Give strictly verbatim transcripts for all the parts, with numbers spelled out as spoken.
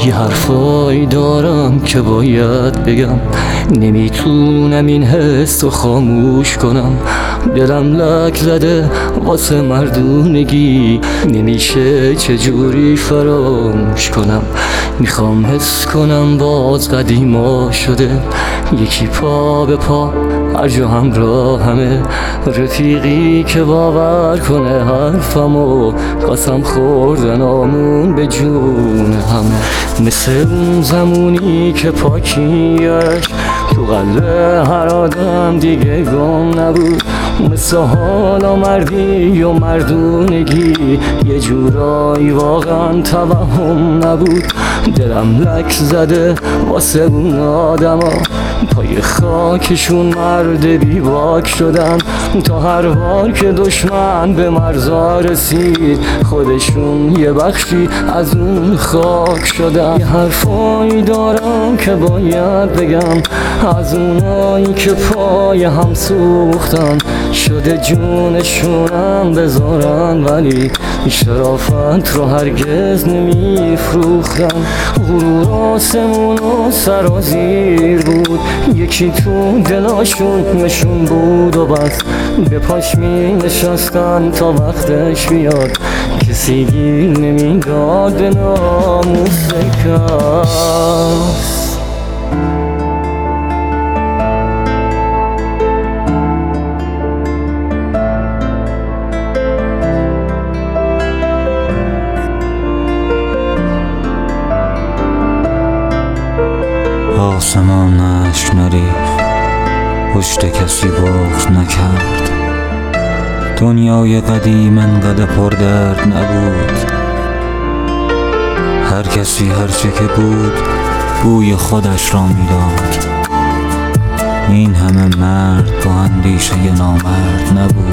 یه حرفایی دارم که باید بگم، نمیتونم این حس رو خاموش کنم. دلم لک زده واسه مردونگی، نمیشه چجوری فراموش کنم. میخوام حس کنم باز قدیما شده، یکی پا به پا هر جا همراه همه، رفیقی که باور کنه حرفمو، قسم خوردن آمون به جون همه. مثل اون زمونی که پاکیش تو قلب هر آدم دیگه گم نبود، مثل حالا مردی و مردونگی یه جورایی واقعا توهم نبود. دلم لک زده واسه اون آدما، پای خاکشون مرد بیباک شدن، تا هر بار که دشمن به مرزا رسید خودشون یه بخشی از اون خاک شدن. یه حرفایی دارم که باید بگم، از اونایی که پای هم سوختن، شده جونشونم بذارن ولی شرافت رو هرگز نمیفروختن. غرور آسمون و سرازیر بود، یکی تو دلاشون نشون بود و بس، به پاش می نشستن تا وقتش بیاد، کسی گیر نمیداد به ناموس کس. آسمانش نریخت، پشت کسی بغض نکرد، دنیای قدیم انقدر پردرد نبود. هر کسی هرچه که بود بوی خودش را میداد، این همه مرد با اندیشه نامرد نبود.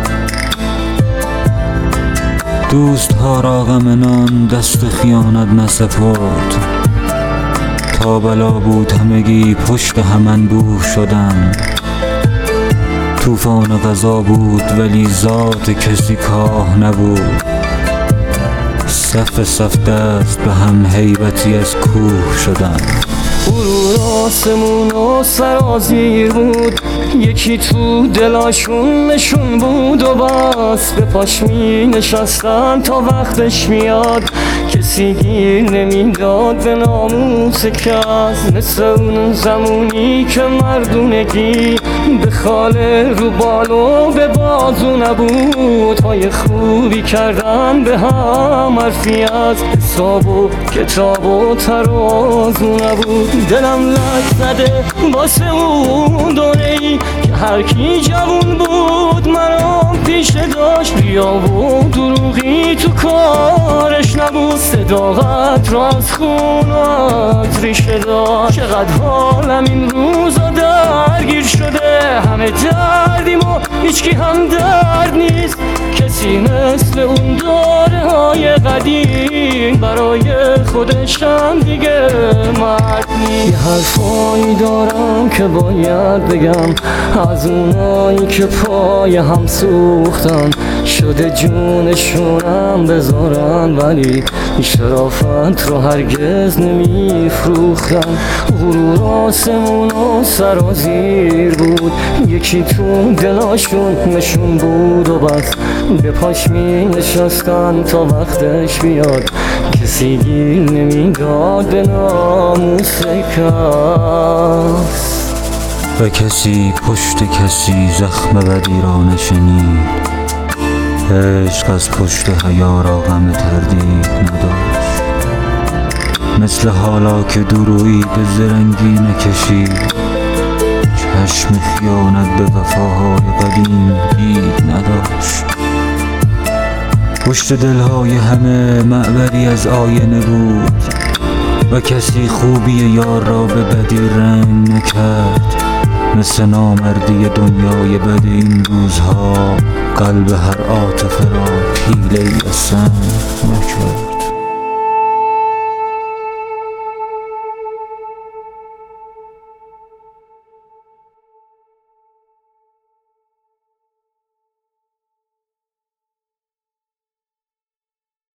دوست ها را غم نان دست خیانت نسپرد، تا بلا بود همگی پشت هم انبوه شدن. طوفان غذا بود ولی ذات کسی کاه نبود، صف صف دست به هم هیبتی از کوه شدن. غرور آسمون و سرازیر بود، یکی تو دلاشون نشون بود و بس، به پاش می نشستن تا وقتش میاد، کسی گیر نمیداد به ناموس کس. مثل اون زمونی که مردونگی به خاله رو بالو به بازو نبود، پای خوبی کردن به هم حرفی از حساب و کتاب و ترازو نبود. دلم لک زده واسه اون دوره‌ای که هر کی جوون بود مرام پیشه داشت، ریا و دروغی تو کارش نبود، صداقت را از خونات ریشه داشت. چقدر حالم این روزا درگیر شده، همه دردیم و هیچکی هم درد نیست، کسی مثل اون داره های قدیم برای خودش هم دیگه مرد نیست. یه حرفایی دارم که باید بگم، از اونایی که پای هم سوختن، شده جونشونم بذارن ولی شرافت رو هرگز نمیفروختن. غرور آسمون و سرازیر بود، یکی تو دلاشون نشون بود و بس، به پاش می نشستن تا وقتش بیاد، کسی گیر نمیداد به ناموس کس. و کسی پشت کسی زخم بدی را نشنید، عشق از پشت حیا را غم تردید نداشت. مثل حالا که درویی به زرنگی نکشید، چشم خیانت به وفاهای قدیم دید نداشت. پشت دلهای همه معبری از آینه بود و کسی خوبی یار را به بدی رنگ نکرد. مثل نامردی دنیای بد این روزها، قلب هر عاطفه را حیله‌ای از سنگ نکرد.